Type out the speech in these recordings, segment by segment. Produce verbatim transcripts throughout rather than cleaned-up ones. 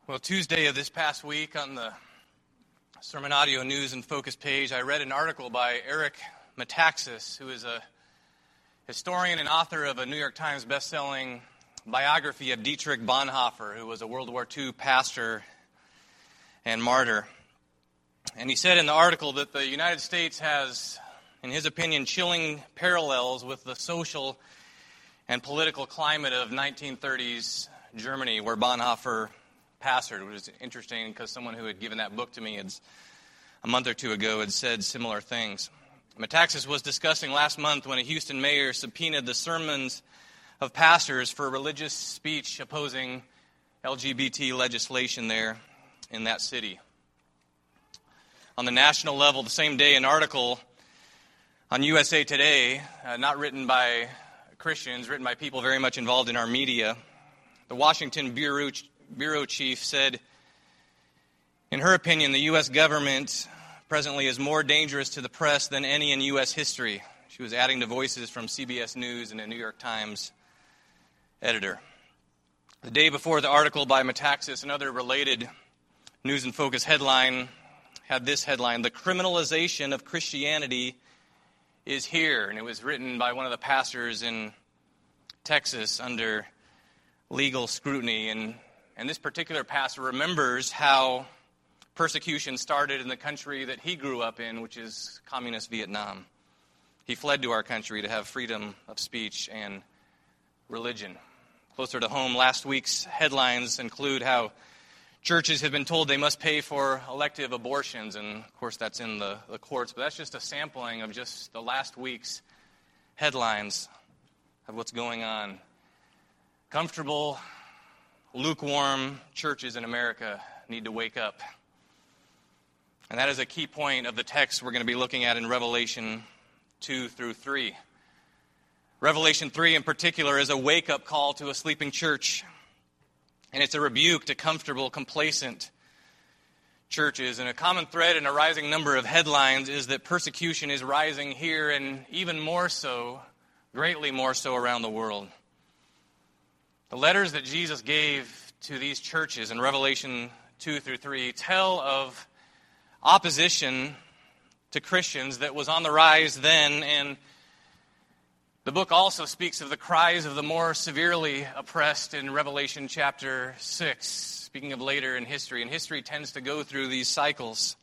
Well, Tuesday of this past week on the Sermon Audio News and Focus page, I read an article by Eric Metaxas, who is a historian and author of a New York Times best-selling biography of Dietrich Bonhoeffer, who was a World War Two pastor and martyr. And he said in the article that the United States has, in his opinion, chilling parallels with the social and political climate of nineteen thirties Germany, where Bonhoeffer pastored, which is interesting because someone who had given that book to me had, a month or two ago had said similar things. Metaxas was discussing last month when a Houston mayor subpoenaed the sermons of pastors for religious speech opposing L G B T legislation there in that city. On the national level, the same day, an article on U S A Today, uh, not written by Christians, written by people very much involved in our media, the Washington Bureau Bureau chief said, in her opinion, the U S government presently is more dangerous to the press than any in U S history. She was adding to voices from C B S News and a New York Times editor. The day before the article by Metaxas, another related News and Focus headline had this headline: "The criminalization of Christianity is here." And it was written by one of the pastors in Texas under legal scrutiny. And And this particular pastor remembers how persecution started in the country that he grew up in, which is communist Vietnam. He fled to our country to have freedom of speech and religion. Closer to home, last week's headlines include how churches have been told they must pay for elective abortions, and of course that's in the, the courts, but that's just a sampling of just the last week's headlines of what's going on. Comfortable, lukewarm churches in America need to wake up. And that is a key point of the text we're going to be looking at in Revelation two through three. Revelation three in particular is a wake-up call to a sleeping church. And it's a rebuke to comfortable, complacent churches. And a common thread in a rising number of headlines is that persecution is rising here and even more so, greatly more so around the world. The letters that Jesus gave to these churches in Revelation two through three tell of opposition to Christians that was on the rise then, and the book also speaks of the cries of the more severely oppressed in Revelation chapter six, speaking of later in history. And history tends to go through these cycles.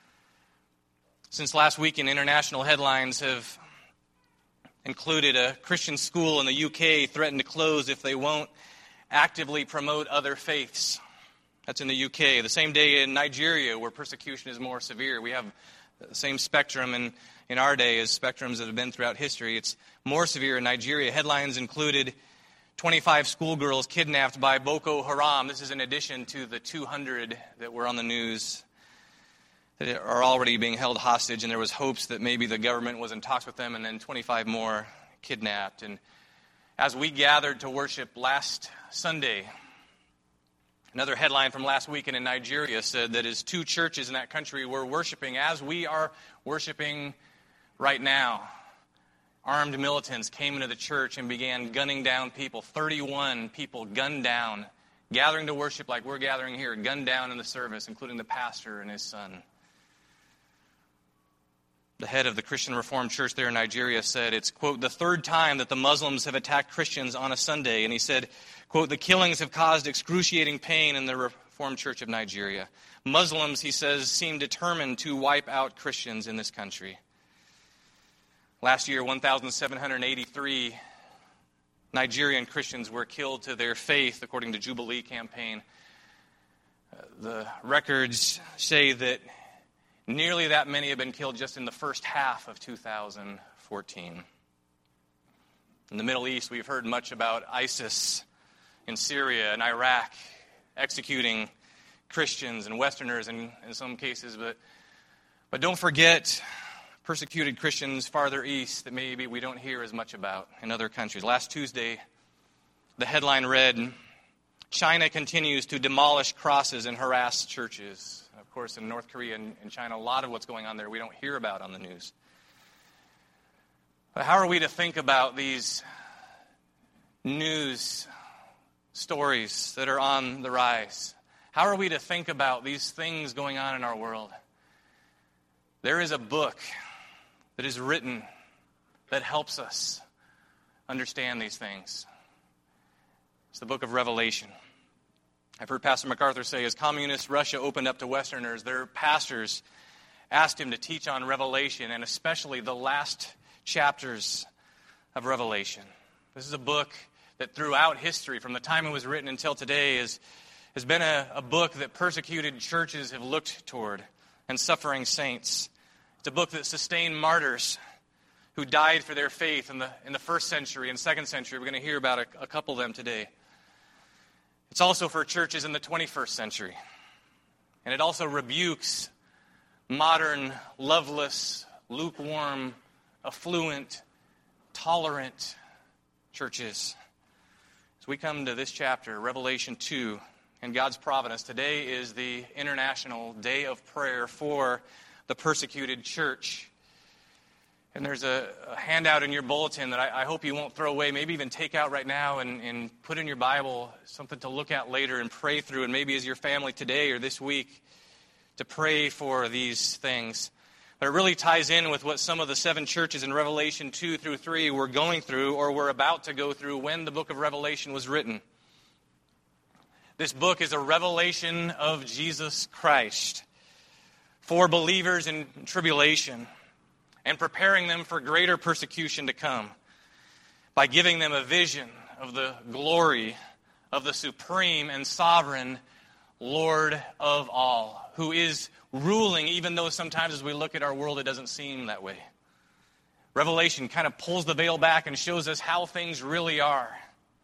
Since last week, in international headlines have included a Christian school in the U K threatened to close if they won't actively promote other faiths. That's in the U K. The same day in Nigeria, where persecution is more severe. We have the same spectrum in, in our day as spectrums that have been throughout history. It's more severe in Nigeria. Headlines included twenty-five schoolgirls kidnapped by Boko Haram. This is in addition to the two hundred that were on the news that are already being held hostage, and there was hopes that maybe the government was in talks with them, and then twenty-five more kidnapped. And as we gathered to worship last Sunday, another headline from last weekend in Nigeria said that as two churches in that country were worshiping, as we are worshiping right now, armed militants came into the church and began gunning down people. thirty-one people gunned down, gathering to worship like we're gathering here, gunned down in the service, including the pastor and his son. The head of the Christian Reformed Church there in Nigeria said it's, quote, the third time that the Muslims have attacked Christians on a Sunday. And he said, quote, the killings have caused excruciating pain in the Reformed Church of Nigeria. Muslims, he says, seem determined to wipe out Christians in this country. Last year, one thousand seven hundred eighty-three Nigerian Christians were killed to their faith, according to Jubilee Campaign. Uh, the records say that nearly that many have been killed just in the first half of two thousand fourteen. In the Middle East, we've heard much about ISIS in Syria and Iraq executing Christians and Westerners in, in some cases. But, but don't forget persecuted Christians farther east that maybe we don't hear as much about in other countries. Last Tuesday, the headline read, China continues to demolish crosses and harass churches. Of course, in North Korea and in China, a lot of what's going on there we don't hear about on the news. But how are we to think about these news stories that are on the rise? How are we to think about these things going on in our world? There is a book that is written that helps us understand these things. It's the book of Revelation. I've heard Pastor MacArthur say, as communist Russia opened up to Westerners, their pastors asked him to teach on Revelation, and especially the last chapters of Revelation. This is a book that throughout history, from the time it was written until today, is, has been a, a book that persecuted churches have looked toward, and suffering saints. It's a book that sustained martyrs who died for their faith in the in the first century and second century. We're going to hear about a, a couple of them today. It's also for churches in the twenty-first century. And it also rebukes modern, loveless, lukewarm, affluent, tolerant churches. As we come to this chapter, Revelation two, and God's providence, today is the International Day of Prayer for the persecuted church. And there's a, a handout in your bulletin that I, I hope you won't throw away, maybe even take out right now and, and put in your Bible, something to look at later and pray through, and maybe as your family today or this week, to pray for these things. But it really ties in with what some of the seven churches in Revelation two through three were going through or were about to go through when the book of Revelation was written. This book is a revelation of Jesus Christ for believers in tribulation, and preparing them for greater persecution to come by giving them a vision of the glory of the supreme and sovereign Lord of all, who is ruling, even though sometimes as we look at our world, it doesn't seem that way. Revelation kind of pulls the veil back and shows us how things really are.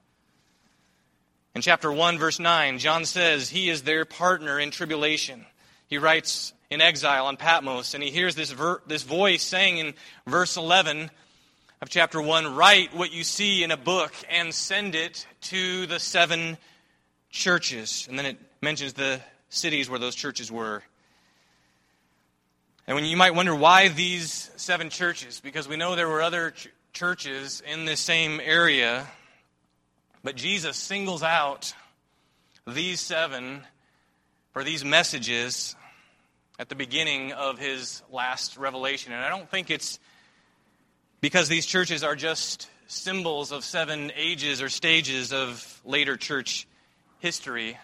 In chapter one, verse nine, John says he is their partner in tribulation. He writes in exile on Patmos, and he hears this ver- this voice saying in verse eleven of chapter one, write what you see in a book and send it to the seven churches. And then it mentions the cities where those churches were. And when you might wonder why these seven churches, because we know there were other ch- churches in this same area, but Jesus singles out these seven for these messages at the beginning of his last revelation. And I don't think it's because these churches are just symbols of seven ages or stages of later church history.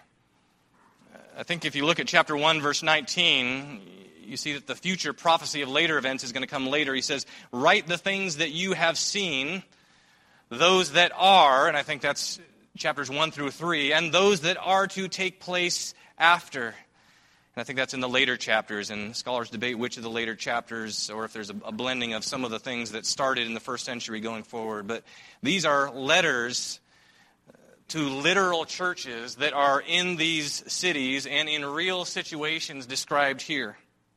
I think if you look at chapter one, verse nineteen, you see that the future prophecy of later events is going to come later. He says, write the things that you have seen, those that are, and I think that's chapters one through three, and those that are to take place after. And I think that's in the later chapters, and scholars debate which of the later chapters, or if there's a, a blending of some of the things that started in the first century going forward. But these are letters to literal churches that are in these cities and in real situations described here.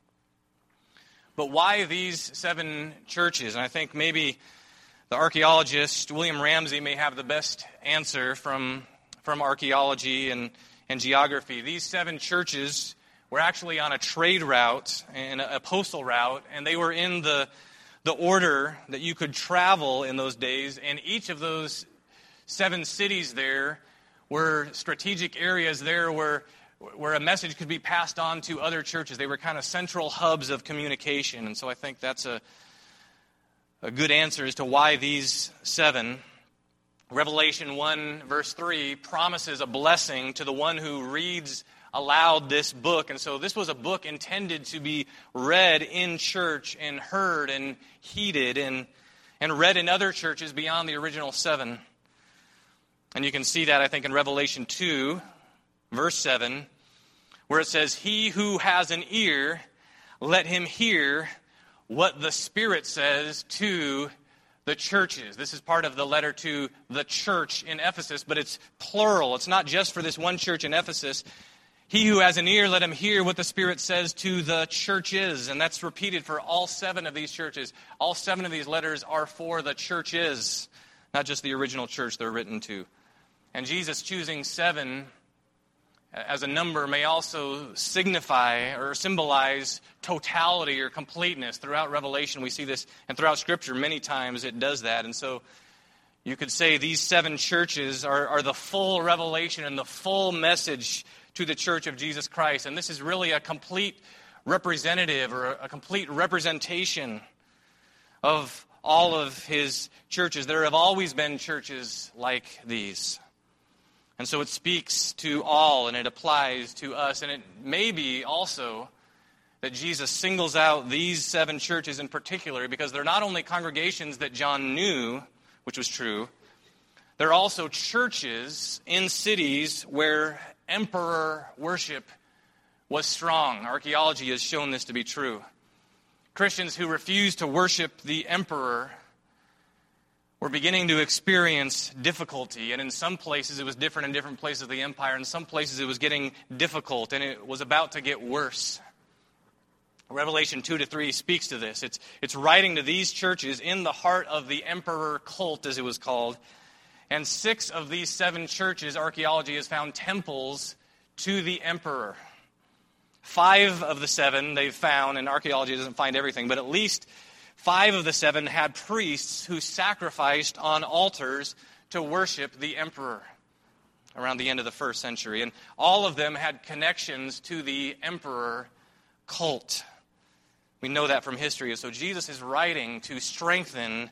But why these seven churches? And I think maybe the archaeologist William Ramsey may have the best answer from, from archaeology and, and geography. These seven churches were actually on a trade route and a postal route, and they were in the, the order that you could travel in those days, and each of those seven cities there were strategic areas there where, where a message could be passed on to other churches. They were kind of central hubs of communication, and so I think that's a, a good answer as to why these seven. Revelation one, verse three, promises a blessing to the one who reads aloud this book. And so this was a book intended to be read in church and heard and heeded and, and read in other churches beyond the original seven. And you can see that, I think, in Revelation two, verse seven, where it says, he who has an ear, let him hear what the Spirit says to the churches. This is part of the letter to the church in Ephesus, but it's plural. It's not just for this one church in Ephesus. He who has an ear, let him hear what the Spirit says to the churches. And that's repeated for all seven of these churches. All seven of these letters are for the churches, not just the original church they're written to. And Jesus choosing seven as a number may also signify or symbolize totality or completeness. Throughout Revelation we see this, and throughout Scripture many times it does that. And so you could say these seven churches are, are the full revelation and the full message to the church of Jesus Christ. And this is really a complete representative or a complete representation of all of his churches. There have always been churches like these. And so it speaks to all, and it applies to us. And it may be also that Jesus singles out these seven churches in particular because they're not only congregations that John knew, which was true, they're also churches in cities where emperor worship was strong. Archaeology has shown this to be true. Christians who refused to worship the emperor were beginning to experience difficulty. And in some places it was different in different places of the empire. In some places it was getting difficult, and it was about to get worse. Revelation two to three speaks to this. It's, it's writing to these churches in the heart of the emperor cult, as it was called. And six of these seven churches, archaeology has found temples to the emperor. Five of the seven they've found, and archaeology doesn't find everything, but at least five of the seven had priests who sacrificed on altars to worship the emperor around the end of the first century. And all of them had connections to the emperor cult. We know that from history. So Jesus is writing to strengthen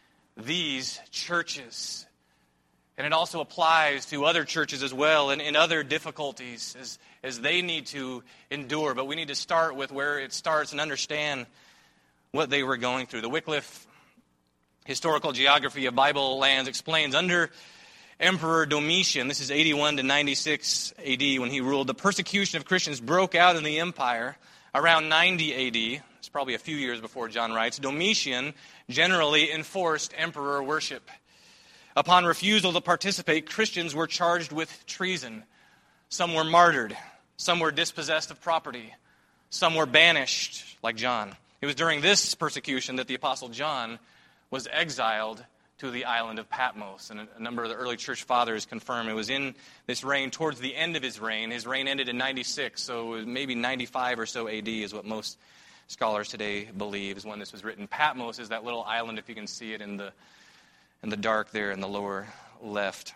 these churches. And it also applies to other churches as well and in other difficulties as, as they need to endure. But we need to start with where it starts and understand what they were going through. The Wycliffe Historical Geography of Bible Lands explains, under Emperor Domitian, this is eighty-one to ninety-six A D when he ruled, the persecution of Christians broke out in the empire around ninety A D. It's probably a few years before John writes. Domitian generally enforced emperor worship. Upon refusal to participate, Christians were charged with treason. Some were martyred. Some were dispossessed of property. Some were banished, like John. It was during this persecution that the Apostle John was exiled to the island of Patmos. And a number of the early church fathers confirm it was in this reign, towards the end of his reign. His reign ended in ninety-six, so it was maybe ninety-five or so A D is what most scholars today believe is when this was written. Patmos is that little island, if you can see it in the in the dark there in the lower left.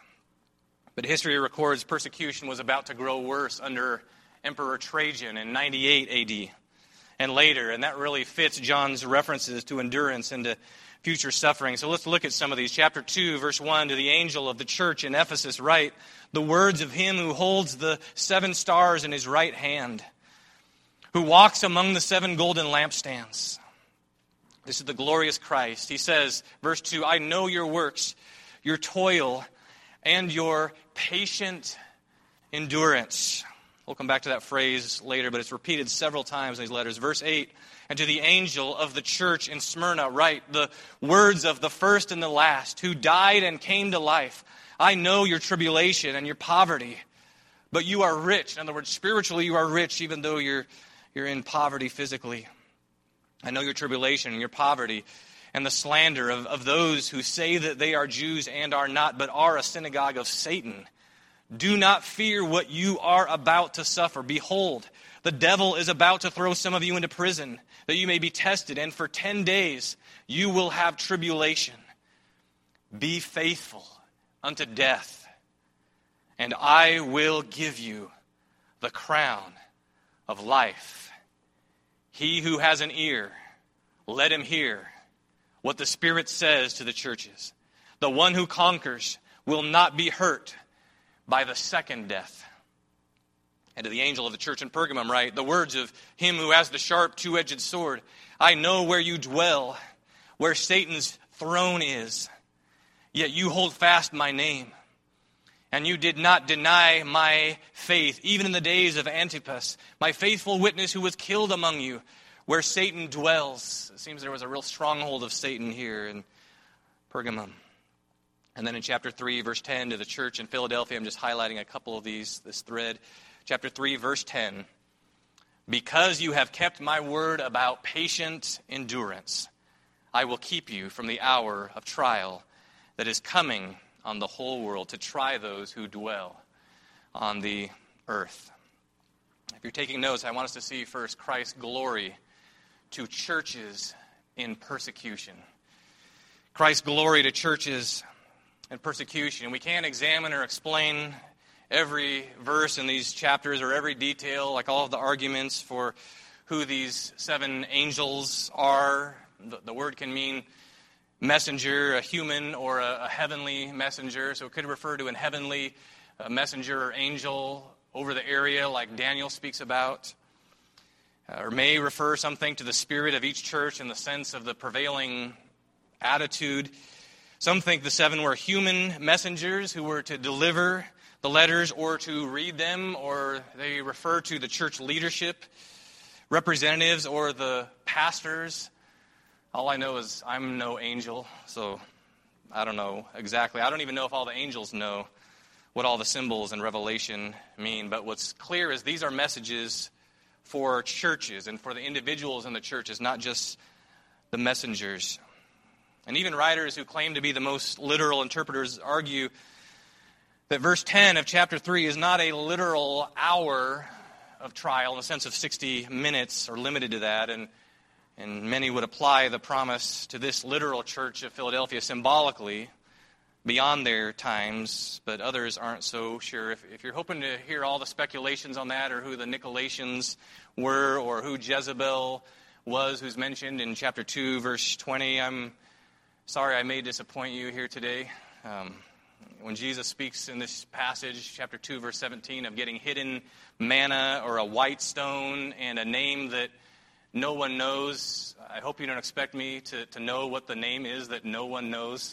But history records persecution was about to grow worse under Emperor Trajan in ninety-eight A D and later, and that really fits John's references to endurance and to future suffering. So let's look at some of these. Chapter two, verse one, to the angel of the church in Ephesus write, the words of him who holds the seven stars in his right hand, who walks among the seven golden lampstands. This is the glorious Christ. He says, verse two, I know your works, your toil, and your patient endurance. We'll come back to that phrase later, but it's repeated several times in these letters. Verse eight, and to the angel of the church in Smyrna write the words of the first and the last, who died and came to life. I know your tribulation and your poverty, but you are rich. In other words, spiritually you are rich, even though you're you're in poverty physically. I know your tribulation and your poverty and the slander of, of those who say that they are Jews and are not, but are a synagogue of Satan. Do not fear what you are about to suffer. Behold, the devil is about to throw some of you into prison, that you may be tested, and for ten days you will have tribulation. Be faithful unto death, and I will give you the crown of life. He who has an ear, let him hear what the Spirit says to the churches. The one who conquers will not be hurt by the second death. And to the angel of the church in Pergamum write, the words of him who has the sharp two-edged sword, I know where you dwell, where Satan's throne is, yet you hold fast my name. And you did not deny my faith, even in the days of Antipas, my faithful witness who was killed among you, where Satan dwells. It seems there was a real stronghold of Satan here in Pergamum. And then in chapter three, verse ten, to the church in Philadelphia, I'm just highlighting a couple of these, this thread. Chapter three, verse ten, because you have kept my word about patient endurance, I will keep you from the hour of trial that is coming on the whole world to try those who dwell on the earth. If you're taking notes, I want us to see first Christ's glory to churches in persecution. Christ's glory to churches in persecution. We can't examine or explain every verse in these chapters or every detail, like all of the arguments for who these seven angels are. The, the word can mean messenger, a human, or a, a heavenly messenger. So it could refer to a heavenly uh, messenger or angel over the area like Daniel speaks about. Uh, or may refer something to the spirit of each church in the sense of the prevailing attitude. Some think the seven were human messengers who were to deliver the letters or to read them, or they refer to the church leadership, representatives, or the pastors. All I know is I'm no angel, so I don't know exactly. I don't even know if all the angels know what all the symbols in Revelation mean. But what's clear is these are messages for churches and for the individuals in the churches, not just the messengers. And even writers who claim to be the most literal interpreters argue that verse ten of chapter three is not a literal hour of trial in the sense of sixty minutes or limited to that. And, and many would apply the promise to this literal church of Philadelphia symbolically beyond their times, but others aren't so sure. If, if you're hoping to hear all the speculations on that, or who the Nicolaitans were, or who Jezebel was, who's mentioned in chapter two, verse twenty, I'm sorry I may disappoint you here today. Um, when Jesus speaks in this passage, chapter two, verse seventeen, of getting hidden manna or a white stone and a name that no one knows, I hope you don't expect me to, to know what the name is that no one knows.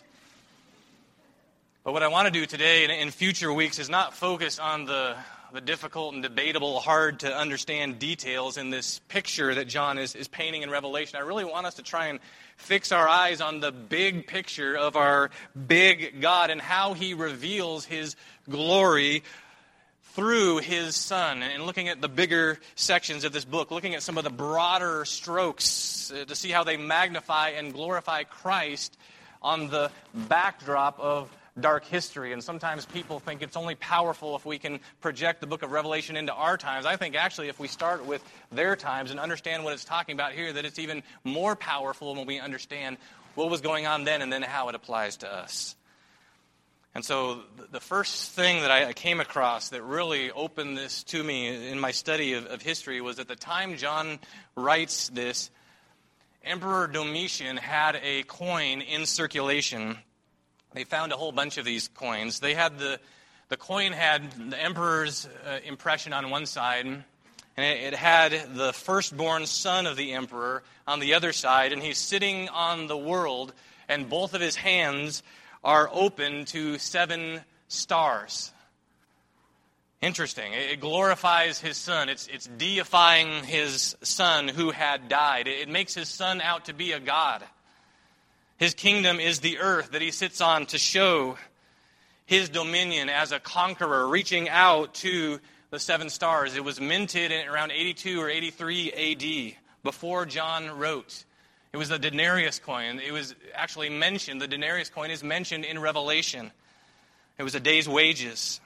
But what I want to do today and in future weeks is not focus on the, the difficult and debatable, hard to understand details in this picture that John is, is painting in Revelation. I really want us to try and fix our eyes on the big picture of our big God and how he reveals his glory through his Son. And looking at the bigger sections of this book, looking at some of the broader strokes uh, to see how they magnify and glorify Christ on the backdrop of dark history. And sometimes people think it's only powerful if we can project the book of Revelation into our times. I think actually if we start with their times and understand what it's talking about here, that it's even more powerful when we understand what was going on then and then how it applies to us. And so the first thing that I came across that really opened this to me in my study of, of history was at the time John writes this, Emperor Domitian had a coin in circulation. They found a whole bunch of these coins. They had the the coin had the emperor's uh, impression on one side, and it, it had the firstborn son of the emperor on the other side, and he's sitting on the world, and both of his hands are open to seven stars. Interesting. It glorifies his son. It's it's deifying his son who had died. It makes his son out to be a god. His kingdom is the earth that he sits on to show his dominion as a conqueror, reaching out to the seven stars. It was minted in around eighty-two or eighty-three A D, before John wrote. It was the denarius coin. It was actually mentioned, the denarius coin is mentioned in Revelation. It was a day's wages.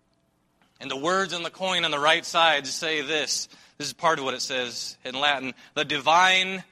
And the words on the coin on the right side say this. This is part of what it says in Latin. The divine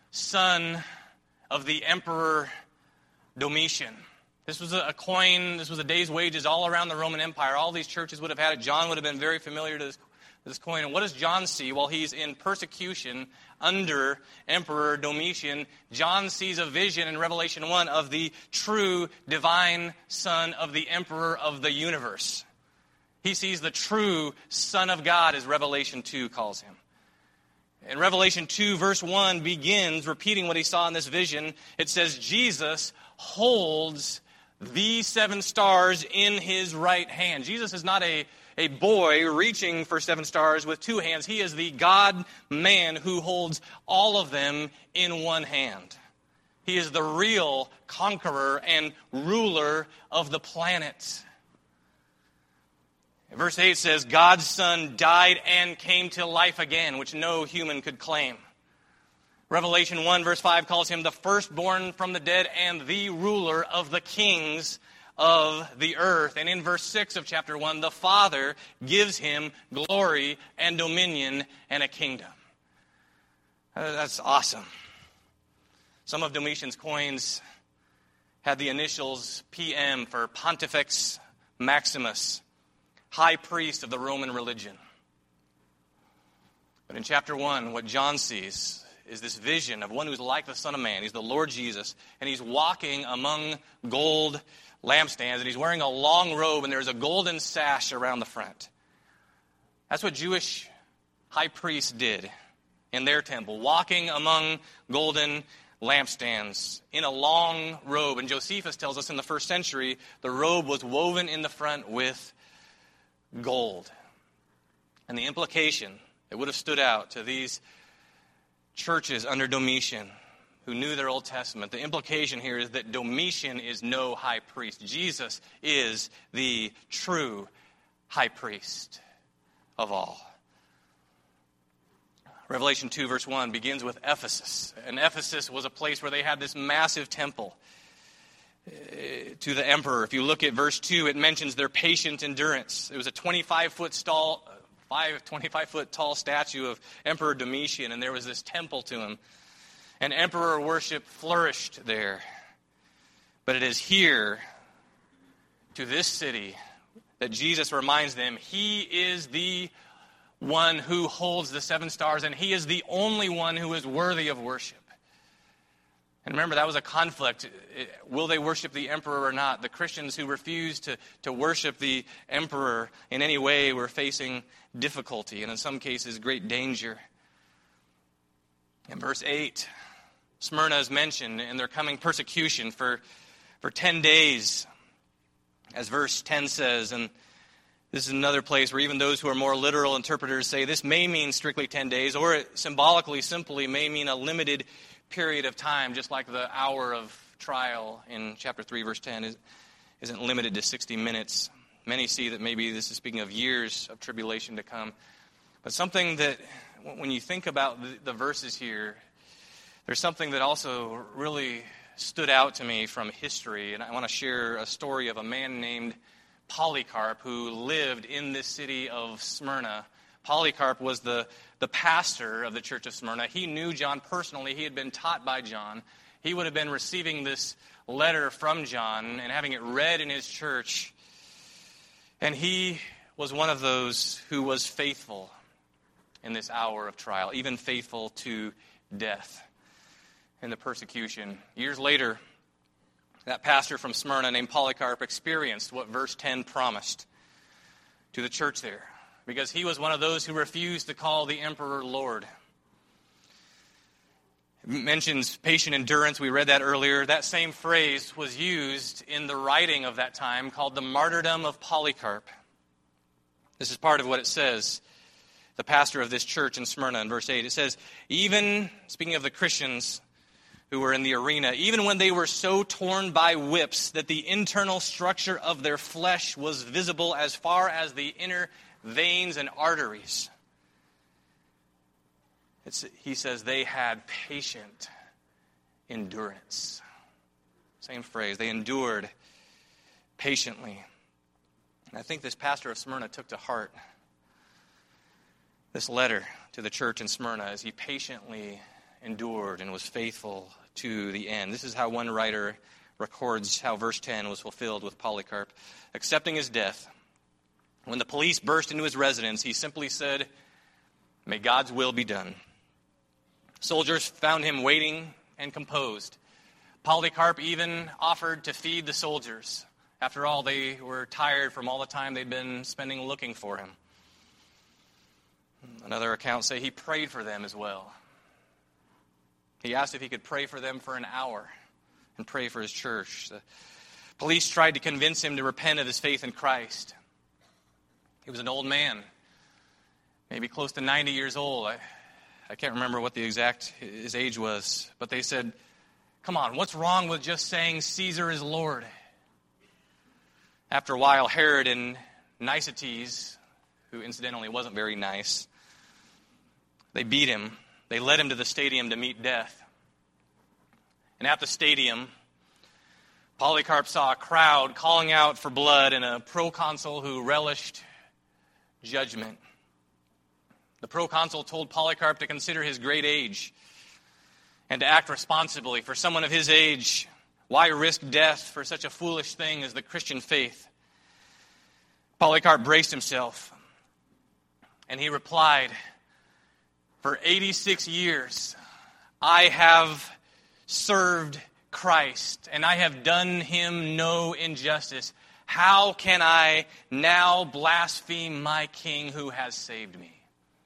Son of the Emperor Domitian. This was a coin, this was a day's wages all around the Roman Empire. All these churches would have had it. John would have been very familiar to this, this coin. And what does John see while he's in persecution under Emperor Domitian? John sees a vision in Revelation one of the true divine Son of the Emperor of the universe. He sees the true Son of God, as Revelation two calls him. And Revelation two, verse one begins repeating what he saw in this vision. It says, Jesus holds the seven stars in his right hand. Jesus is not a, a boy reaching for seven stars with two hands. He is the God-man who holds all of them in one hand. He is the real conqueror and ruler of the planet. Verse eight says, God's Son died and came to life again, which no human could claim. Revelation one, verse five calls him the firstborn from the dead and the ruler of the kings of the earth. And in verse six of chapter one, the Father gives him glory and dominion and a kingdom. That's awesome. Some of Domitian's coins had the initials P M for Pontifex Maximus. high priest of the Roman religion. But in chapter one, what John sees is this vision of one who's like the Son of Man. He's the Lord Jesus, and he's walking among gold lampstands, and he's wearing a long robe, and there's a golden sash around the front. That's what Jewish high priests did in their temple, walking among golden lampstands in a long robe. And Josephus tells us in the first century, the robe was woven in the front with gold. And the implication that would have stood out to these churches under Domitian who knew their Old Testament, the implication here is that Domitian is no high priest. Jesus is the true high priest of all. Revelation two, verse one, begins with Ephesus. And Ephesus was a place where they had this massive temple to the emperor. If you look at verse two, it mentions their patient endurance. It was a twenty-five foot tall, five, twenty-five foot tall statue of Emperor Domitian, and there was this temple to him. And emperor worship flourished there. But it is here, to this city, that Jesus reminds them he is the one who holds the seven stars, and he is the only one who is worthy of worship. And remember, that was a conflict. Will they worship the emperor or not? The Christians who refused to, to worship the emperor in any way were facing difficulty, and in some cases, great danger. In verse eight, Smyrna is mentioned in their coming persecution for, for ten days, as verse ten says. And this is another place where even those who are more literal interpreters say this may mean strictly ten days, or it symbolically simply may mean a limited period of time, just like the hour of trial in chapter three, verse ten is, isn't limited to sixty minutes. Many see that maybe this is speaking of years of tribulation to come. But something that, when you think about the, the verses here, there's something that also really stood out to me from history, and I want to share a story of a man named Polycarp who lived in this city of Smyrna. Polycarp was the, the pastor of the church of Smyrna. He knew John personally. He had been taught by John. He would have been receiving this letter from John and having it read in his church. And he was one of those who was faithful in this hour of trial, even faithful to death in the persecution. Years later, that pastor from Smyrna named Polycarp experienced what verse ten promised to the church there, because he was one of those who refused to call the emperor Lord. It mentions patient endurance. We read that earlier. That same phrase was used in the writing of that time called the martyrdom of Polycarp. This is part of what it says, the pastor of this church in Smyrna in verse eight. It says, even, speaking of the Christians who were in the arena, even when they were so torn by whips that the internal structure of their flesh was visible as far as the inner veins and arteries. It's, he says they had patient endurance. Same phrase. They endured patiently. And I think this pastor of Smyrna took to heart this letter to the church in Smyrna as he patiently endured and was faithful to the end. This is how one writer records how verse ten was fulfilled with Polycarp. Accepting his death, when the police burst into his residence, he simply said, "May God's will be done." Soldiers found him waiting and composed. Polycarp even offered to feed the soldiers. After all, they were tired from all the time they'd been spending looking for him. Another account say he prayed for them as well. He asked if he could pray for them for an hour and pray for his church. The police tried to convince him to repent of his faith in Christ. He was an old man, maybe close to ninety years old. I, I can't remember what the exact his age was, but they said, "Come on, what's wrong with just saying Caesar is Lord?" After a while, Herod and Nicetes, who incidentally wasn't very nice, they beat him. They led him to the stadium to meet death. And at the stadium, Polycarp saw a crowd calling out for blood and a proconsul who relished judgment. The proconsul told Polycarp to consider his great age and to act responsibly. For someone of his age, why risk death for such a foolish thing as the Christian faith? Polycarp braced himself, and he replied, "For eighty-six years I have served Christ, and I have done him no injustice. How can I now blaspheme my King who has saved me?"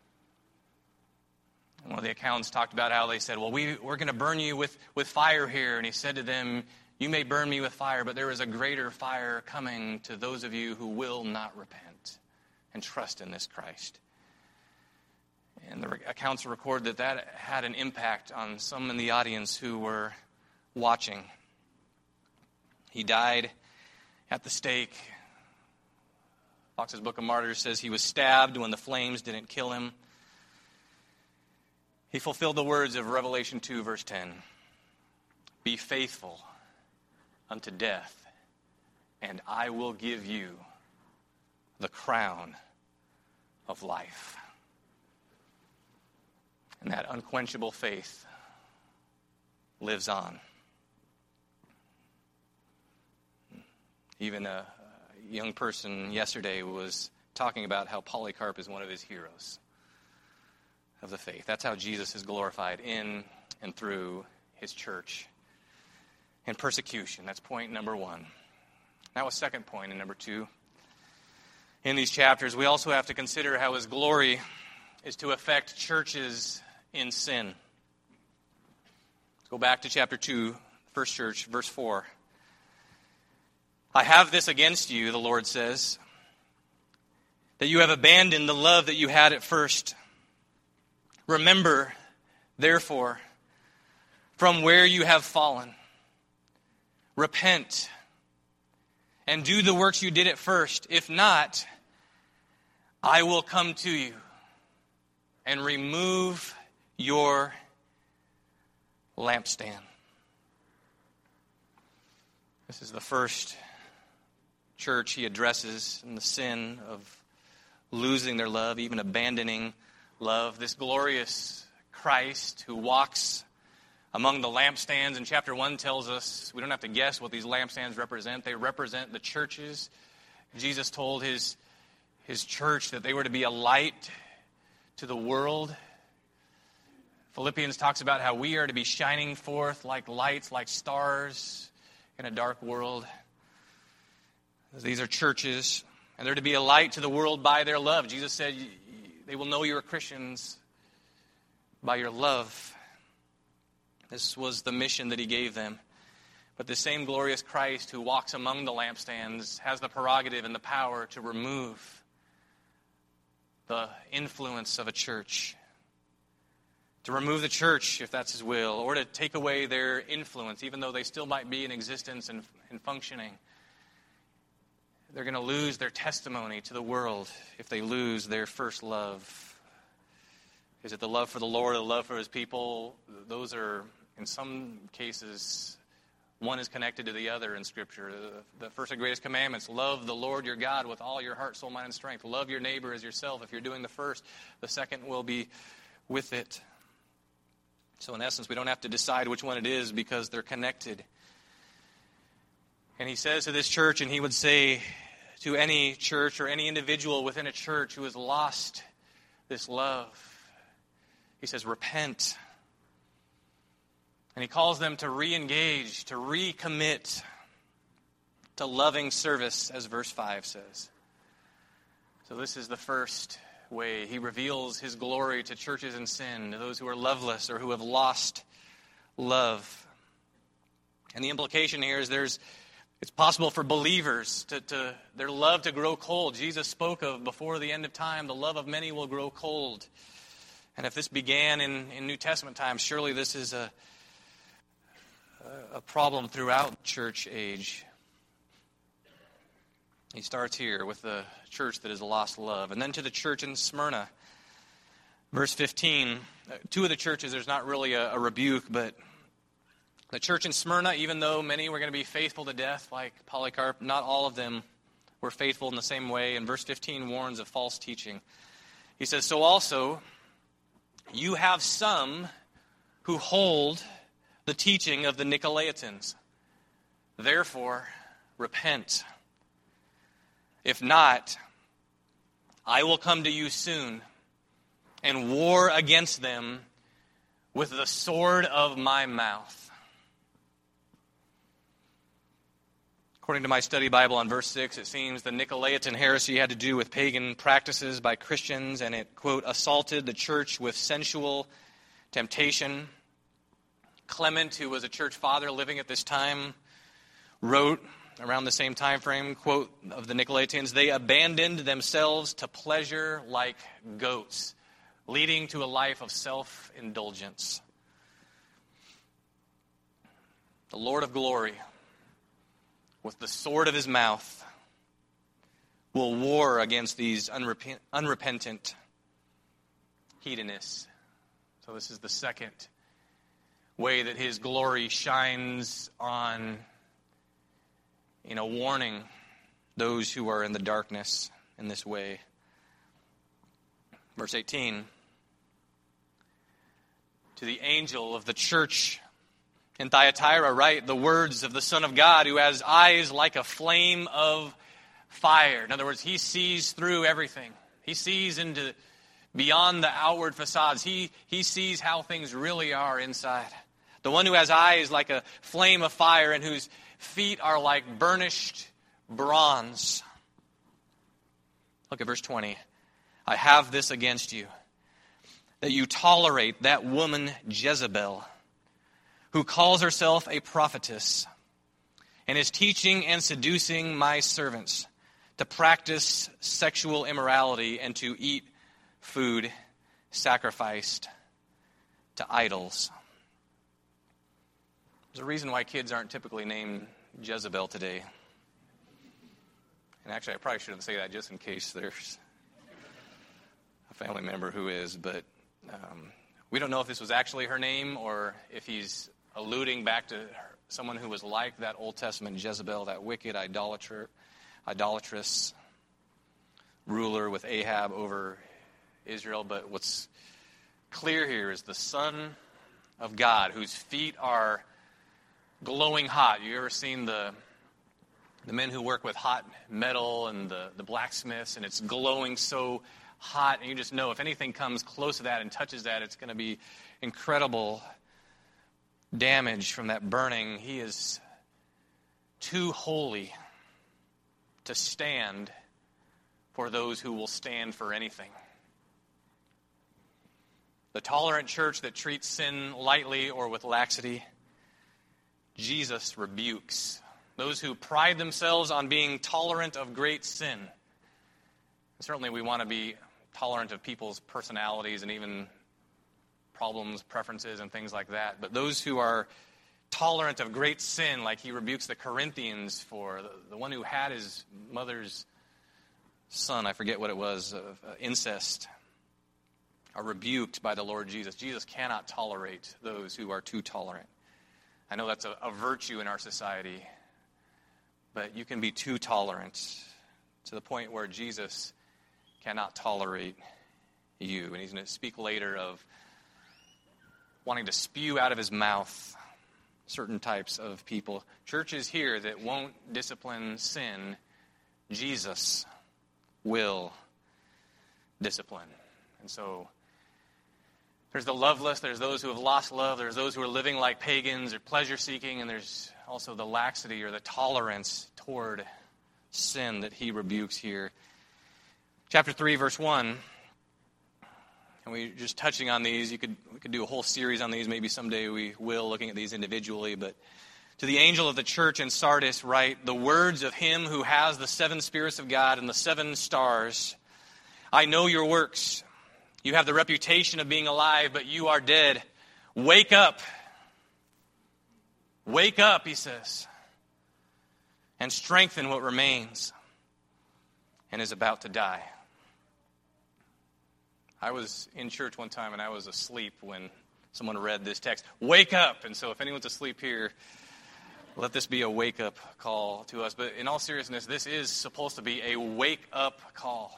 One of the accounts talked about how they said, well, we, we're going to burn you with, with fire here. And he said to them, you may burn me with fire, but there is a greater fire coming to those of you who will not repent and trust in this Christ. And the accounts record that that had an impact on some in the audience who were watching. He died at the stake. Fox's Book of Martyrs says he was stabbed when the flames didn't kill him. He fulfilled the words of Revelation two, verse ten. Be faithful unto death, and I will give you the crown of life. And that unquenchable faith lives on. Even a young person yesterday was talking about how Polycarp is one of his heroes of the faith. That's how Jesus is glorified in and through his church. And persecution, that's point number one. Now a second point, and number two. In these chapters, we also have to consider how his glory is to affect churches in sin. Let's go back to chapter two, first church, verse four. I have this against you, the Lord says, that you have abandoned the love that you had at first. Remember, therefore, from where you have fallen. Repent and do the works you did at first. If not, I will come to you and remove your lampstand. This is the first church he addresses in the sin of losing their love, even abandoning love. This glorious Christ who walks among the lampstands in chapter one tells us, we don't have to guess what these lampstands represent. They represent the churches. Jesus told his, his church that they were to be a light to the world. Philippians talks about how we are to be shining forth like lights, like stars in a dark world. These are churches, and they're to be a light to the world by their love. Jesus said, they will know you're Christians by your love. This was the mission that he gave them. But the same glorious Christ who walks among the lampstands has the prerogative and the power to remove the influence of a church. To remove the church, if that's his will, or to take away their influence, even though they still might be in existence and, and functioning. They're going to lose their testimony to the world if they lose their first love. Is it the love for the Lord or the love for his people? Those are, in some cases, one is connected to the other in Scripture. The first and greatest commandments, love the Lord your God with all your heart, soul, mind, and strength. Love your neighbor as yourself. If you're doing the first, the second will be with it. So in essence, we don't have to decide which one it is because they're connected. And he says to this church, and he would say to any church or any individual within a church who has lost this love, he says, repent. And he calls them to re-engage, to recommit to loving service, as verse five says. So this is the first way he reveals his glory to churches in sin, to those who are loveless or who have lost love. And the implication here is there's it's possible for believers to, to their love to grow cold. Jesus spoke of before the end of time, the love of many will grow cold. And if this began in, in New Testament times, surely this is a, a problem throughout church age. He starts here with the church that has lost love. And then to the church in Smyrna, verse fifteen. Two of the churches, there's not really a, a rebuke, but the church in Smyrna, even though many were going to be faithful to death, like Polycarp, not all of them were faithful in the same way. And verse fifteen warns of false teaching. He says, so also, you have some who hold the teaching of the Nicolaitans. Therefore, repent If not, I will come to you soon and war against them with the sword of my mouth. According to my study Bible on verse six, it seems the Nicolaitan heresy had to do with pagan practices by Christians, and it, quote, assaulted the church with sensual temptation. Clement, who was a church father living at this time, wrote around the same time frame, quote, of the Nicolaitans, they abandoned themselves to pleasure like goats, leading to a life of self-indulgence. The Lord of glory, with the sword of his mouth, will war against these unrepent, unrepentant hedonists. So this is the second way that his glory shines on, you know, warning those who are in the darkness in this way. Verse eighteen, to the angel of the church in Thyatira write the words of the Son of God, who has eyes like a flame of fire. In other words, he sees through everything. He sees into beyond the outward facades. He, he sees how things really are inside. The one who has eyes like a flame of fire and whose feet are like burnished bronze. Look at verse twenty. I have this against you, that you tolerate that woman Jezebel, who calls herself a prophetess, and is teaching and seducing my servants to practice sexual immorality and to eat food sacrificed to idols. There's a reason why kids aren't typically named Jezebel today. And actually, I probably shouldn't say that just in case there's a family member who is, but um, we don't know if this was actually her name or if he's alluding back to someone who was like that Old Testament Jezebel, that wicked idolater, idolatrous ruler with Ahab over Israel. But what's clear here is the Son of God, whose feet are glowing hot. You ever seen the the men who work with hot metal and the, the blacksmiths, and it's glowing so hot, and you just know if anything comes close to that and touches that, it's going to be incredible damage from that burning. He is too holy to stand for those who will stand for anything. The tolerant church that treats sin lightly or with laxity, Jesus rebukes. Those who pride themselves on being tolerant of great sin. Certainly we want to be tolerant of people's personalities and even problems, preferences, and things like that. But those who are tolerant of great sin, like he rebukes the Corinthians for, the, the one who had his mother's son, I forget what it was, of uh, incest, are rebuked by the Lord Jesus. Jesus cannot tolerate those who are too tolerant. I know that's a, a virtue in our society, but you can be too tolerant to the point where Jesus cannot tolerate you. And he's going to speak later of wanting to spew out of his mouth certain types of people. Churches here that won't discipline sin, Jesus will discipline. And so there's the loveless, there's those who have lost love, there's those who are living like pagans or pleasure-seeking, and there's also the laxity or the tolerance toward sin that he rebukes here. Chapter three, verse one. And we're just touching on these. You could we could do a whole series on these. Maybe someday we will, looking at these individually. But to the angel of the church in Sardis write, the words of him who has the seven spirits of God and the seven stars. I know your works. You have the reputation of being alive, but you are dead. Wake up. Wake up, he says, and strengthen what remains and is about to die. I was in church one time and I was asleep when someone read this text. Wake up! And so if anyone's asleep here, let this be a wake-up call to us. But in all seriousness, this is supposed to be a wake-up call.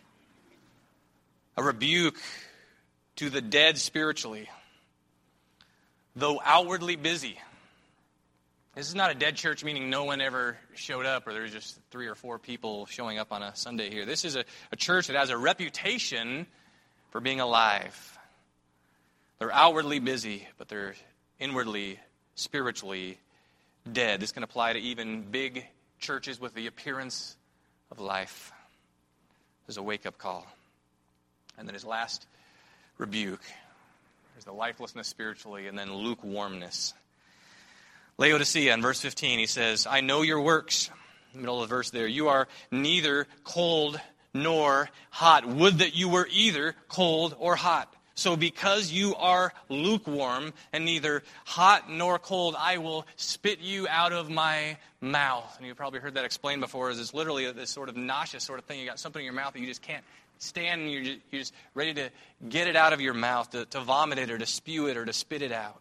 A rebuke to the dead spiritually. Though outwardly busy, This is not a dead church, meaning no one ever showed up, or there's just three or four people showing up on a Sunday here. This is a, a church that has a reputation for being alive. They're outwardly busy, but they're inwardly, spiritually dead. This can apply to even big churches with the appearance of life. There's a wake-up call. And then his last rebuke is the lifelessness spiritually, and then lukewarmness. Laodicea, in verse fifteen, he says, I know your works. In the middle of the verse there, you are neither cold nor hot. Would that you were either cold or hot. So because you are lukewarm and neither hot nor cold, I will spit you out of my mouth. And you've probably heard that explained before, as it's literally this sort of nauseous sort of thing. You got something in your mouth that you just can't stand, and you're just, you're just ready to get it out of your mouth, to, to vomit it or to spew it or to spit it out.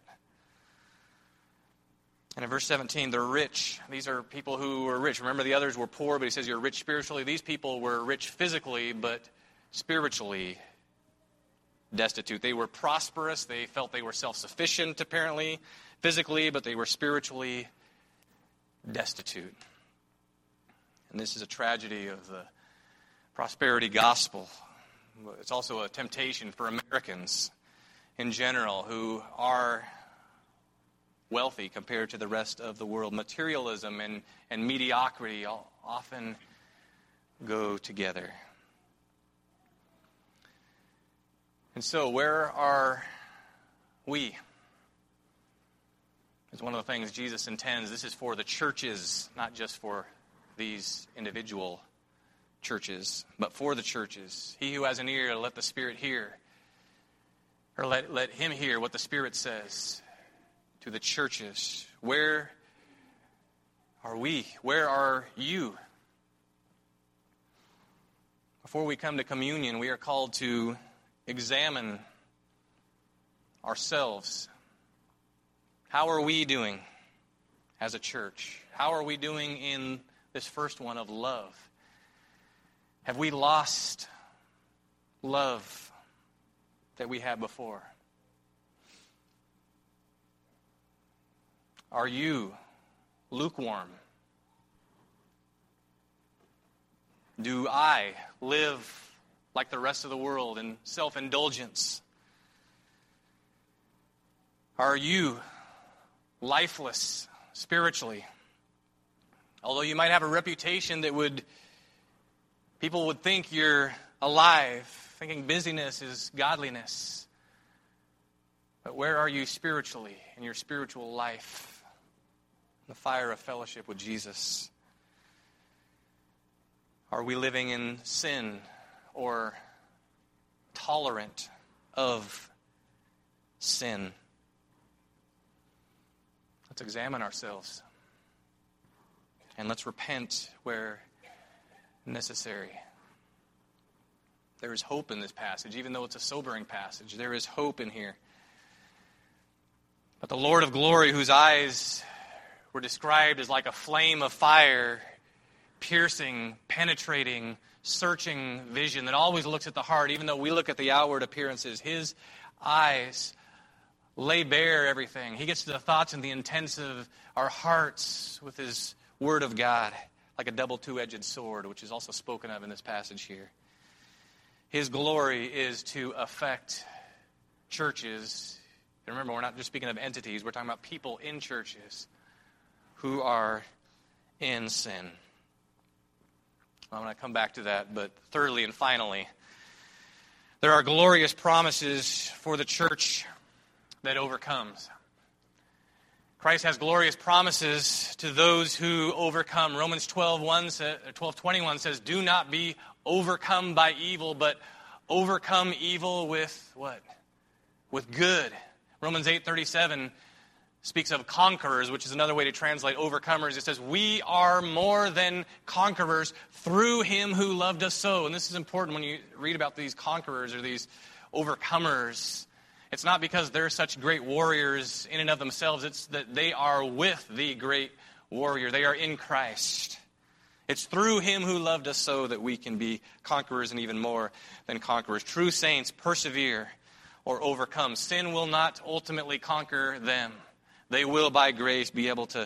And in verse seventeen, the rich. These are people who were rich. Remember, the others were poor, but he says you're rich spiritually. These people were rich physically, but spiritually destitute. They were prosperous. They felt they were self-sufficient, apparently, physically, but they were spiritually destitute. And this is a tragedy of the prosperity gospel. It's also a temptation for Americans in general who are wealthy compared to the rest of the world. Materialism and, and mediocrity often go together. And so, where are we? It's one of the things Jesus intends. This is for the churches, not just for these individual churches, but for the churches. He who has an ear, let the Spirit hear. Or let, let him hear what the Spirit says to the churches. Where are we? Where are you? Before we come to communion, we are called to examine ourselves. How are we doing as a church? How are we doing in this first one of love? Have we lost love that we had before? Are you lukewarm? Do I live like the rest of the world in self-indulgence? Are you lifeless spiritually? Although you might have a reputation that would, people would think you're alive, thinking busyness is godliness. But where are you spiritually in your spiritual life? The fire of fellowship with Jesus. Are we living in sin or tolerant of sin? Let's examine ourselves. And let's repent where necessary. There is hope in this passage, even though it's a sobering passage. There is hope in here. But the Lord of glory, whose eyes were described as like a flame of fire, piercing, penetrating, searching vision that always looks at the heart, even though we look at the outward appearances, his eyes lay bare everything. He gets to the thoughts and the intents of our hearts with his word of God, like a double two-edged sword, which is also spoken of in this passage here. His glory is to affect churches. And remember, we're not just speaking of entities. We're talking about people in churches who are in sin. I'm going to come back to that, but thirdly and finally, there are glorious promises for the church that overcomes. Christ has glorious promises to those who overcome. Romans twelve twenty-one says, do not be overcome by evil, but overcome evil with what? With good. Romans eight thirty-seven speaks of conquerors, which is another way to translate overcomers. It says, we are more than conquerors through him who loved us so. And this is important when you read about these conquerors or these overcomers. It's not because they're such great warriors in and of themselves. It's that they are with the great warrior. They are in Christ. It's through him who loved us so that we can be conquerors and even more than conquerors. True saints persevere or overcome. Sin will not ultimately conquer them. They will, by grace, be able to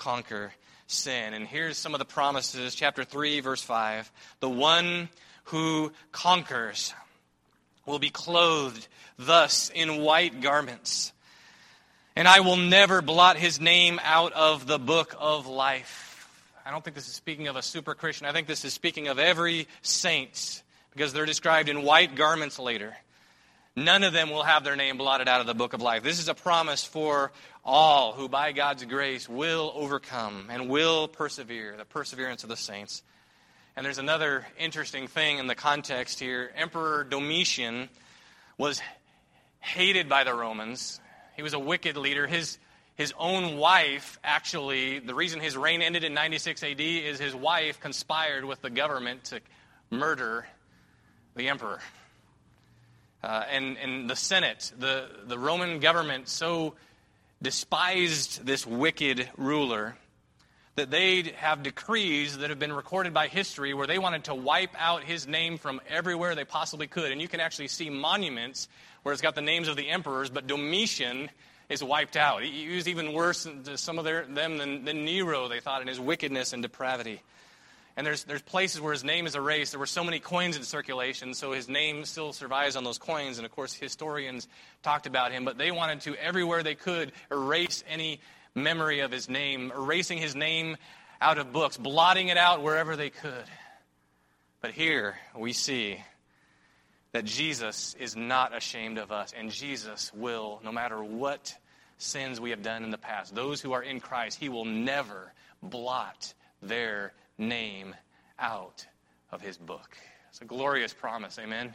conquer sin. And here's some of the promises, chapter three, verse five. The one who conquers will be clothed thus in white garments, and I will never blot his name out of the book of life. I don't think this is speaking of a super Christian. I think this is speaking of every saint, because they're described in white garments later. None of them will have their name blotted out of the book of life. This is a promise for all who by God's grace will overcome and will persevere, the perseverance of the saints. And there's another interesting thing in the context here. Emperor Domitian was hated by the Romans. He was a wicked leader. His, his own wife, actually, the reason his reign ended in ninety-six A D is his wife conspired with the government to murder the emperor. Uh, and, and the Senate, the, the Roman government so despised this wicked ruler that they have decrees that have been recorded by history where they wanted to wipe out his name from everywhere they possibly could. And you can actually see monuments where it's got the names of the emperors, but Domitian is wiped out. He, he was even worse to some of their, them than, than Nero, they thought, in his wickedness and depravity. And there's there's places where his name is erased. There were so many coins in circulation, so his name still survives on those coins. And, of course, historians talked about him. But they wanted to, everywhere they could, erase any memory of his name, erasing his name out of books, blotting it out wherever they could. But here we see that Jesus is not ashamed of us, and Jesus will, no matter what sins we have done in the past, those who are in Christ, he will never blot their name out of his book. It's a glorious promise, amen?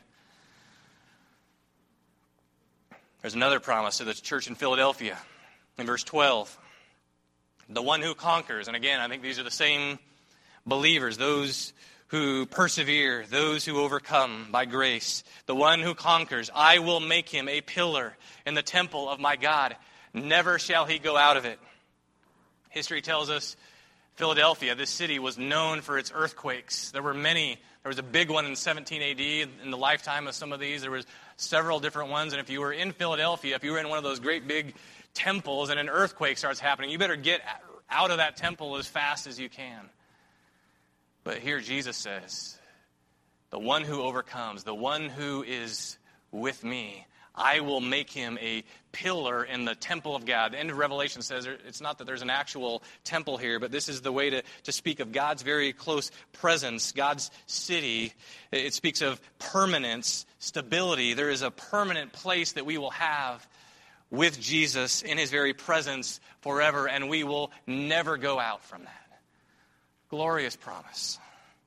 There's another promise to the church in Philadelphia in verse twelve. The one who conquers, and again, I think these are the same believers, those who persevere, those who overcome by grace. The one who conquers, I will make him a pillar in the temple of my God. Never shall he go out of it. History tells us Philadelphia, this city, was known for its earthquakes. There were many. There was a big one in seventeen A D in the lifetime of some of these. There was several different ones. And if you were in Philadelphia, if you were in one of those great big temples and an earthquake starts happening, you better get out of that temple as fast as you can. But here Jesus says, the one who overcomes, the one who is with me, I will make him a pillar in the temple of God. The end of Revelation says it's not that there's an actual temple here, but this is the way to, to speak of God's very close presence, God's city. It speaks of permanence, stability. There is a permanent place that we will have with Jesus in his very presence forever, and we will never go out from that. Glorious promise.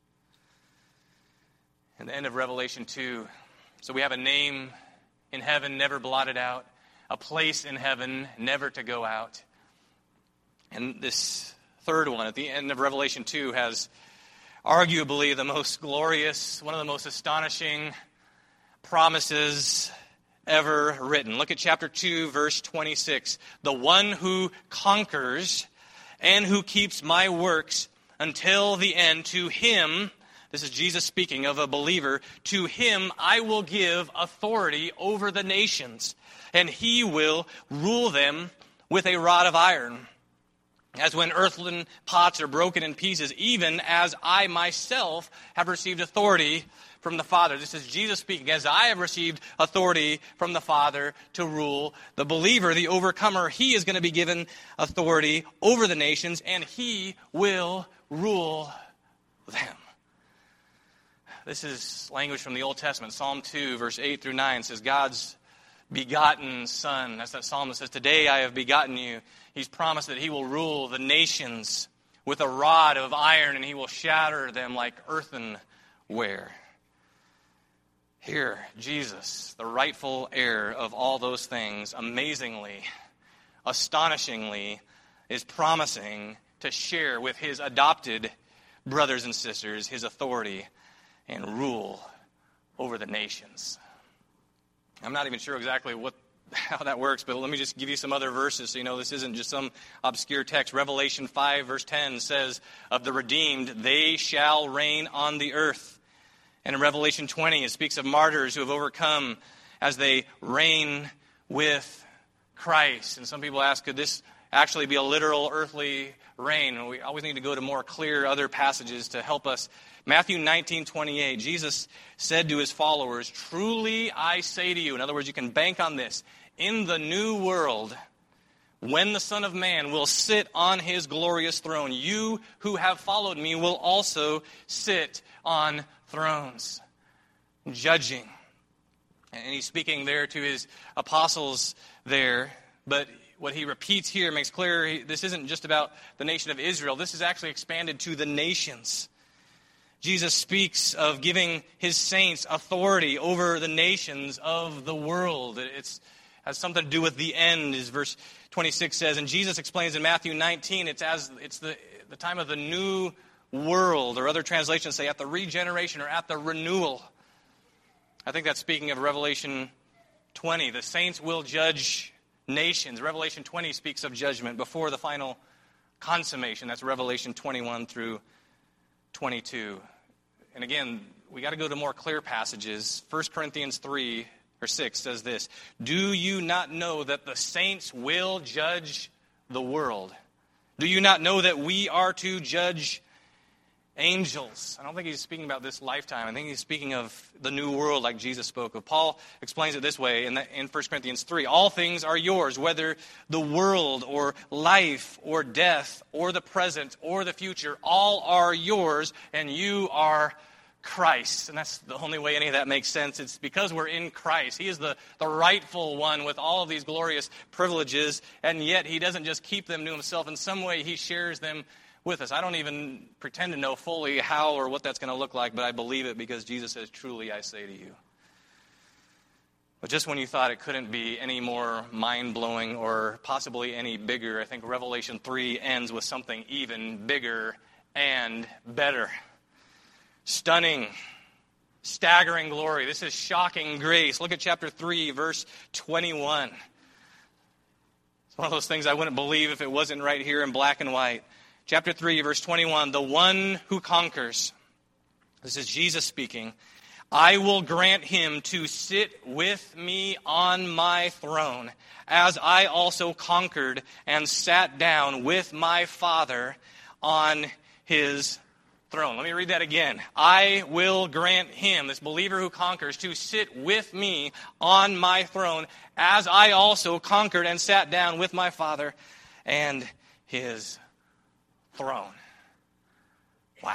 And the end of Revelation two. So we have a name in heaven never blotted out, a place in heaven never to go out. And this third one at the end of Revelation two has arguably the most glorious, one of the most astonishing promises ever written. Look at chapter two, verse twenty-six. The one who conquers and who keeps my works until the end, to him, this is Jesus speaking of a believer, to him I will give authority over the nations, and he will rule them with a rod of iron. As when earthen pots are broken in pieces, even as I myself have received authority from the Father. This is Jesus speaking. As I have received authority from the Father to rule, the believer, the overcomer, he is going to be given authority over the nations, and he will rule them. This is language from the Old Testament. Psalm two, verse eight through nine says, God's begotten Son. That's that psalm that says, today I have begotten you. He's promised that he will rule the nations with a rod of iron, and he will shatter them like earthenware. Here, Jesus, the rightful heir of all those things, amazingly, astonishingly, is promising to share with his adopted brothers and sisters his authority and rule over the nations. I'm not even sure exactly what how that works, but let me just give you some other verses so you know this isn't just some obscure text. Revelation five, verse ten says, of the redeemed, they shall reign on the earth. And in Revelation twenty, it speaks of martyrs who have overcome as they reign with Christ. And some people ask, could this actually be a literal earthly rain. We always need to go to more clear other passages to help us. Matthew nineteen twenty-eight, Jesus said to his followers, "Truly I say to you," in other words, you can bank on this, "in the new world, when the Son of Man will sit on his glorious throne, you who have followed me will also sit on thrones," judging. And he's speaking there to his apostles there, but what he repeats here makes clear he, this isn't just about the nation of Israel. This is actually expanded to the nations. Jesus speaks of giving his saints authority over the nations of the world. It has something to do with the end, as verse twenty-six says. And Jesus explains in Matthew nineteen, it's as it's the, the time of the new world, or other translations say at the regeneration or at the renewal. I think that's speaking of Revelation twenty. The saints will judge nations. Revelation twenty speaks of judgment before the final consummation. That's Revelation twenty-one through twenty-two. And again, we got to go to more clear passages. First Corinthians three or six says this, "Do you not know that the saints will judge the world? Do you not know that we are to judge angels?" I don't think he's speaking about this lifetime. I think he's speaking of the new world like Jesus spoke of. Paul explains it this way in, the, in First Corinthians three. "All things are yours, whether the world or life or death or the present or the future, all are yours, and you are Christ." And that's the only way any of that makes sense. It's because we're in Christ. He is the, the rightful one with all of these glorious privileges, and yet he doesn't just keep them to himself. In some way, he shares them with us. I don't even pretend to know fully how or what that's going to look like, but I believe it because Jesus says, "Truly I say to you." But just when you thought it couldn't be any more mind-blowing or possibly any bigger, I think Revelation three ends with something even bigger and better. Stunning, staggering glory. This is shocking grace. Look at chapter three, verse twenty-one. It's one of those things I wouldn't believe if it wasn't right here in black and white. Chapter three, verse twenty-one, "The one who conquers," this is Jesus speaking, "I will grant him to sit with me on my throne, as I also conquered and sat down with my Father on his throne." Let me read that again. "I will grant him," this believer who conquers, "to sit with me on my throne, as I also conquered and sat down with my Father and his throne." Wow.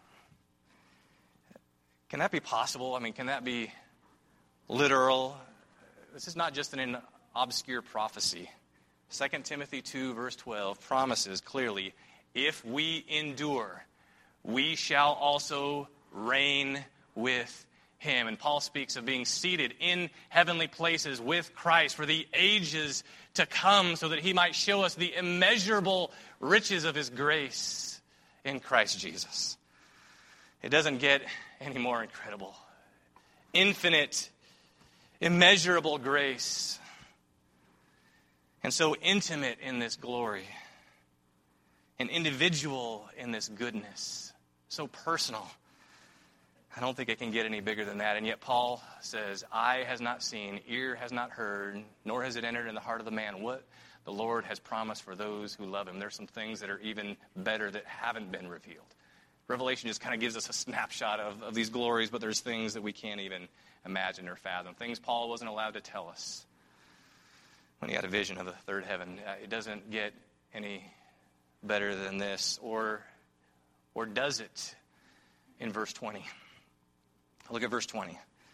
Can that be possible? I mean, can that be literal? This is not just an obscure prophecy. Second Timothy two, verse twelve promises clearly, "If we endure, we shall also reign with him." And Paul speaks of being seated in heavenly places with Christ for the ages to come, so that he might show us the immeasurable riches of his grace in Christ Jesus. It doesn't get any more incredible. Infinite, immeasurable grace. And so intimate in this glory. An individual in this goodness. So personal. I don't think it can get any bigger than that. And yet Paul says, "Eye has not seen, ear has not heard, nor has it entered in the heart of the man what the Lord has promised for those who love him." There's some things that are even better that haven't been revealed. Revelation just kind of gives us a snapshot of, of these glories, but there's things that we can't even imagine or fathom. Things Paul wasn't allowed to tell us when he had a vision of the third heaven. It doesn't get any better than this. Or, or does it in verse twenty? Look at verse twenty.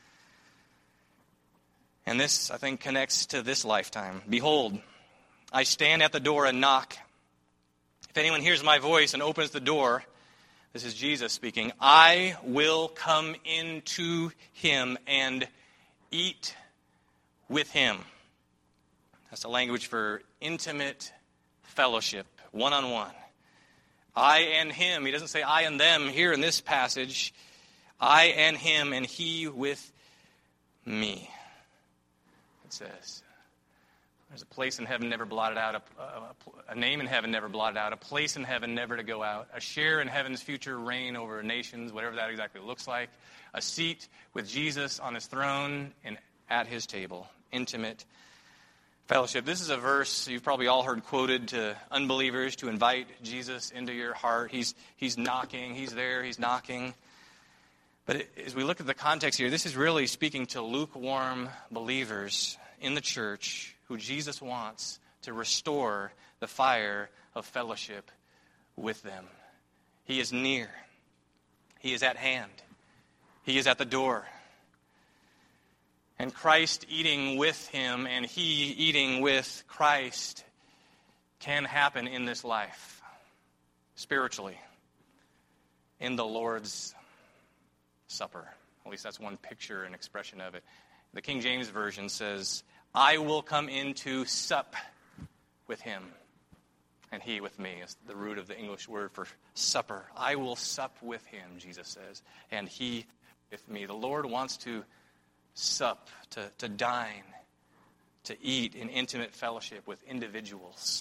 And this, I think, connects to this lifetime. "Behold, I stand at the door and knock. If anyone hears my voice and opens the door," this is Jesus speaking, "I will come into him and eat with him." That's the language for intimate fellowship, one-on-one. I and him. He doesn't say I and them here in this passage. I and him, and he with me. It says, there's a place in heaven never blotted out, a, a, a name in heaven never blotted out, a place in heaven never to go out, a share in heaven's future reign over nations, whatever that exactly looks like, a seat with Jesus on his throne and at his table, intimate Fellowship. This is a verse you've probably all heard quoted to unbelievers to invite Jesus into your heart. He's, he's knocking. He's there. He's knocking. But it, as we look at the context here, this is really speaking to lukewarm believers in the church who Jesus wants to restore the fire of fellowship with them. He is near. He is at hand. He is at the door. And Christ eating with him and he eating with Christ can happen in this life, spiritually, in the Lord's Supper. At least that's one picture and expression of it. The King James Version says, I will come in to sup with him, and he with me is the root of the English word for supper. I will sup with him, Jesus says, and he with me. The Lord wants to sup, to, to dine, to eat in intimate fellowship with individuals.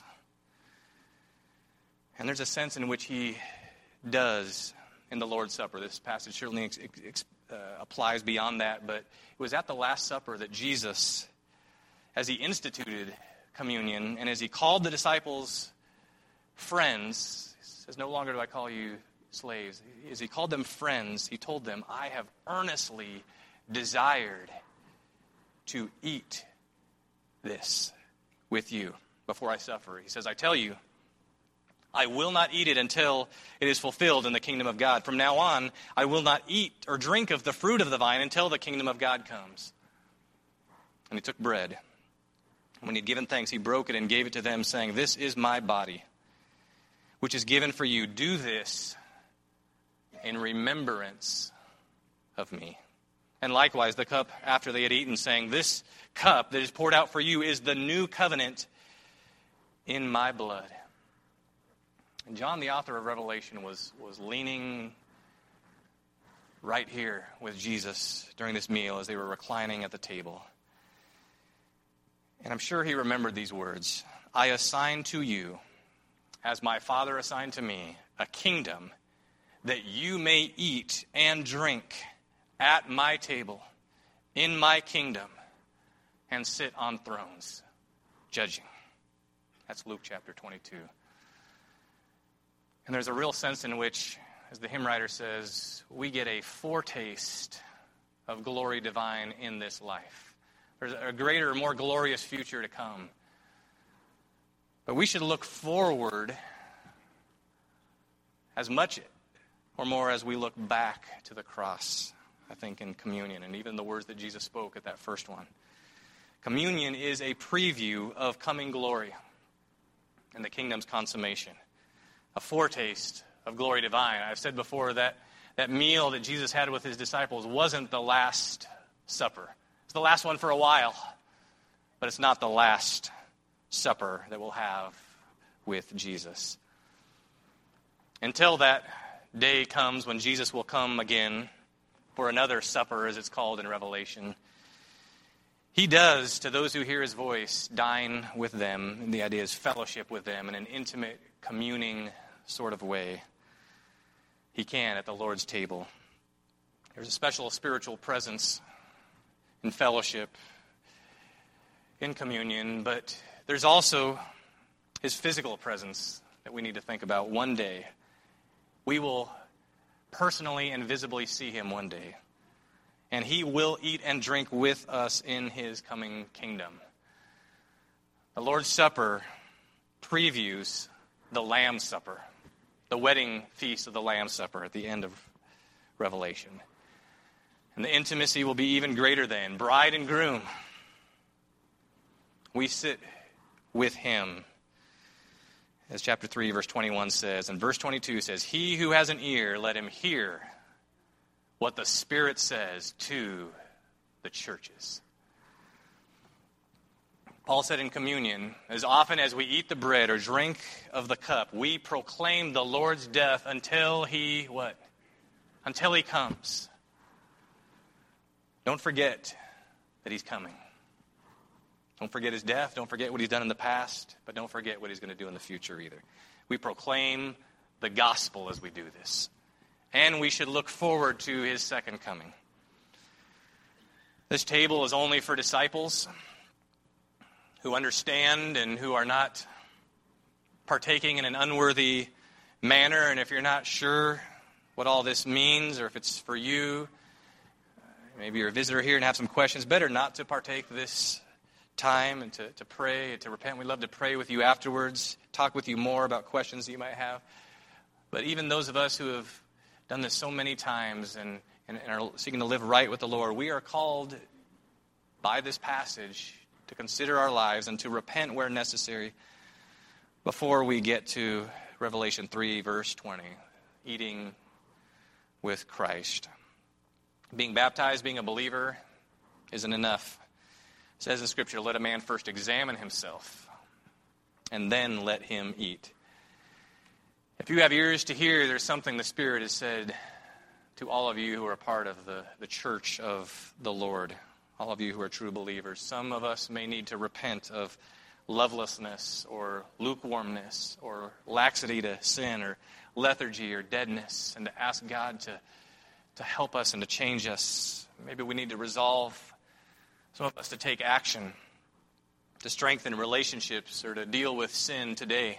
And there's a sense in which he does in the Lord's Supper. This passage certainly ex, ex, uh, applies beyond that, but it was at the Last Supper that Jesus, as he instituted communion and as he called the disciples friends, he says, no longer do I call you slaves. As he called them friends, he told them, I have earnestly desired to eat this with you before I suffer. He says, I tell you, I will not eat it until it is fulfilled in the kingdom of God. From now on, I will not eat or drink of the fruit of the vine until the kingdom of God comes. And he took bread. When he had given thanks, he broke it and gave it to them, saying, this is my body, which is given for you. Do this in remembrance of me. And likewise, the cup after they had eaten, saying, this cup that is poured out for you is the new covenant in my blood. And John, the author of Revelation, was, was leaning right here with Jesus during this meal as they were reclining at the table. And I'm sure he remembered these words. I assign to you, as my Father assigned to me, a kingdom that you may eat and drink at my table, in my kingdom, and sit on thrones, judging. That's Luke chapter twenty-two. And there's a real sense in which, as the hymn writer says, we get a foretaste of glory divine in this life. There's a greater, more glorious future to come. But we should look forward as much or more as we look back to the cross, I think, in communion, and even the words that Jesus spoke at that first one. Communion is a preview of coming glory and the kingdom's consummation, a foretaste of glory divine. I've said before that that meal that Jesus had with his disciples wasn't the last supper. It's the last one for a while, but it's not the last supper that we'll have with Jesus. Until that day comes when Jesus will come again for another supper, as it's called in Revelation, he does, to those who hear his voice, dine with them. And the idea is fellowship with them in an intimate, communing sort of way. He can at the Lord's table. There's a special spiritual presence in fellowship, in communion, but there's also his physical presence that we need to think about. One day, we will personally and visibly see him one day. And he will eat and drink with us in his coming kingdom. The Lord's Supper previews the Lamb's Supper, the wedding feast of the Lamb's Supper at the end of Revelation. And the intimacy will be even greater then. Bride and groom, we sit with him. As chapter three, verse twenty-one says, and verse twenty-two says, he who has an ear, let him hear what the Spirit says to the churches. Paul said in communion, as often as we eat the bread or drink of the cup, we proclaim the Lord's death until he, what? Until he comes. Don't forget that he's coming. Don't forget his death. Don't forget what he's done in the past, but don't forget what he's going to do in the future either. We proclaim the gospel as we do this. And we should look forward to his second coming. This table is only for disciples who understand and who are not partaking in an unworthy manner. And if you're not sure what all this means, or if it's for you, maybe you're a visitor here and have some questions, better not to partake this time and to, to pray and to repent. We'd love to pray with you afterwards, talk with you more about questions that you might have. But even those of us who have done this so many times and, and, and are seeking to live right with the Lord, we are called by this passage to consider our lives and to repent where necessary before we get to Revelation three, verse twenty, eating with Christ. Being baptized, being a believer, isn't enough. It says in Scripture, let a man first examine himself, and then let him eat. If you have ears to hear, there's something the Spirit has said to all of you who are part of the, the church of the Lord, all of you who are true believers. Some of us may need to repent of lovelessness or lukewarmness or laxity to sin or lethargy or deadness, and to ask God to, to help us and to change us. Maybe we need to resolve, some of us, to take action, to strengthen relationships or to deal with sin today.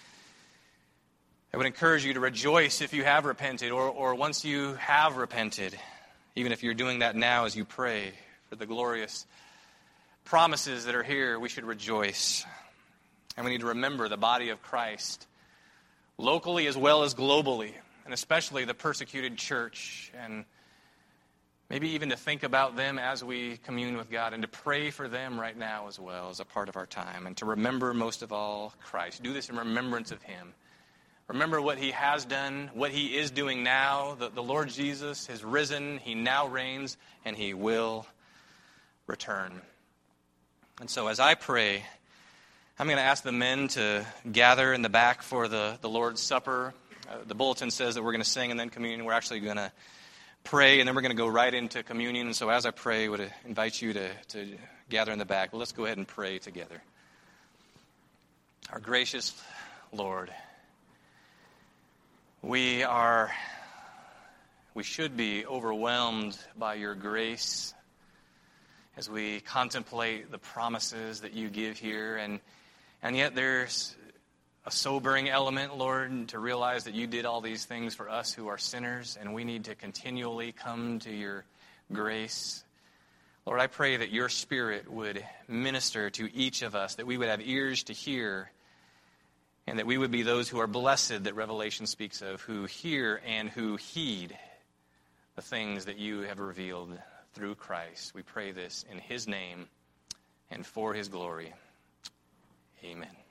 I would encourage you to rejoice if you have repented, or, or once you have repented, even if you're doing that now as you pray for the glorious promises that are here. We should rejoice. And we need to remember the body of Christ, locally as well as globally, and especially the persecuted church, and maybe even to think about them as we commune with God, and to pray for them right now as well as a part of our time, and to remember most of all Christ. Do this in remembrance of Him. Remember what He has done, what He is doing now. The, the Lord Jesus has risen, He now reigns, and He will return. And so as I pray, I'm going to ask the men to gather in the back for the, the Lord's Supper. Uh, the bulletin says that we're going to sing and then communion. We're actually going to pray, and then we're going to go right into communion. And so as I pray, I would invite you to, to gather in the back. But let's go ahead and pray together. Our gracious Lord, we are, we should be overwhelmed by your grace as we contemplate the promises that you give here. And and yet there's a sobering element, Lord, to realize that you did all these things for us who are sinners, and we need to continually come to your grace. Lord, I pray that your Spirit would minister to each of us, that we would have ears to hear, and that we would be those who are blessed that Revelation speaks of, who hear and who heed the things that you have revealed through Christ. We pray this in His name and for His glory. Amen.